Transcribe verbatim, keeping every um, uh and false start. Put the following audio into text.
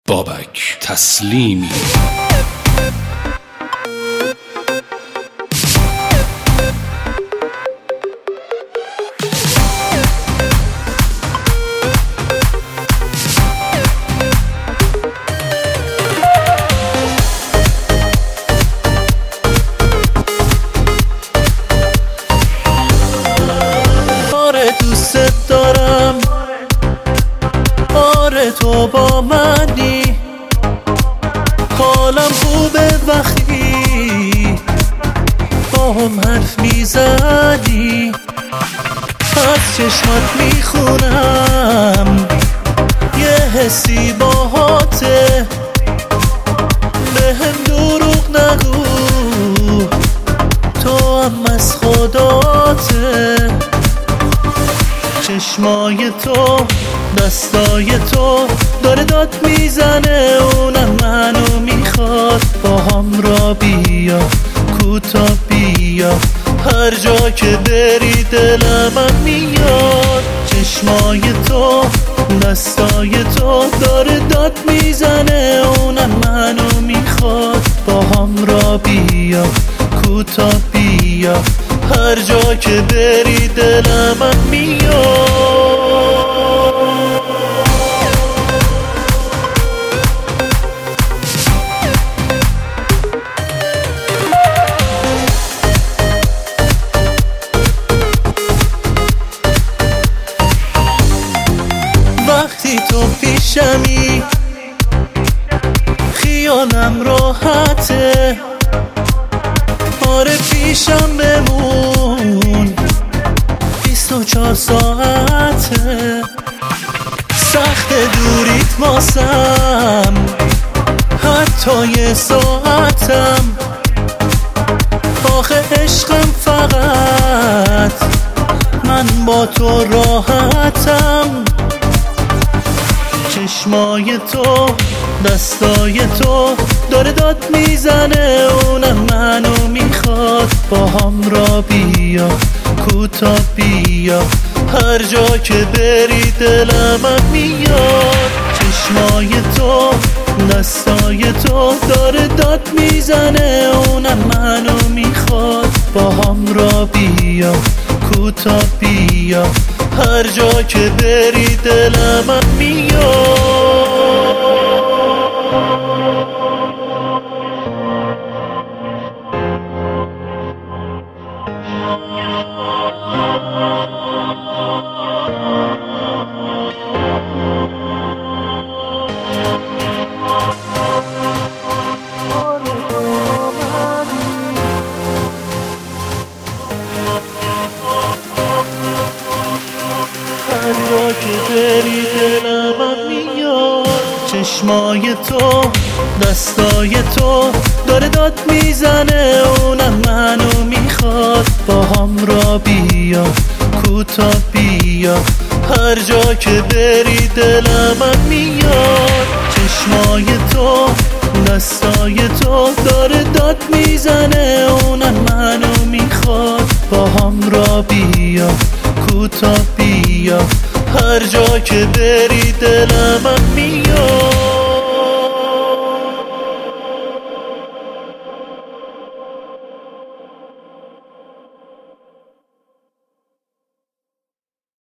بابک تسلیمی. آره دوست دارم، آره تو با منی، حالم خوبه وقتی با هم حرف میزنی، از چشمات میخونم یه حسی باهاته، به هم دروغ نگو تو هم از خداته، چشمای تو دستای تو داره داد میزنه، اونم منو میخواد با هم را بیا کوتا بیا، هر جا که بری دلم میاد، چشمای تو دستای تو داره داد میزنه، اونم منو میخواد با هم را بیا کوتا بیا، هر جا که بری دلم میاد. وقتی تو پیشمی خیالم راحته، آره پیشم بمون بیست و چهار ساعته، سخت دوریت واسم حتی یه ساعتم، آخه عشقم فقط من با تو راحتم، چشمای تو دستای تو داره داد میزنه، اونم منو میخواد با هم را بیا کوتا بیا، هر جا که بری دلم میاد، چشمای تو دستای تو داره داد میزنه، اونم منو میخواد با هم را بیا کوتا بیا، هر جا که بری دلم میاد. هر جا که بری دلم میاد، چشمای تو دستای تو داره داد میزنه، اونم منو میخواد با هم را بیا کوتا بیا، هر جا که بری دلم میاد، چشمای تو دستای تو داره داد میزنه، اونم منو میخواد با هم را بیا کوتا بیا، هر جا که بری دلم میاد.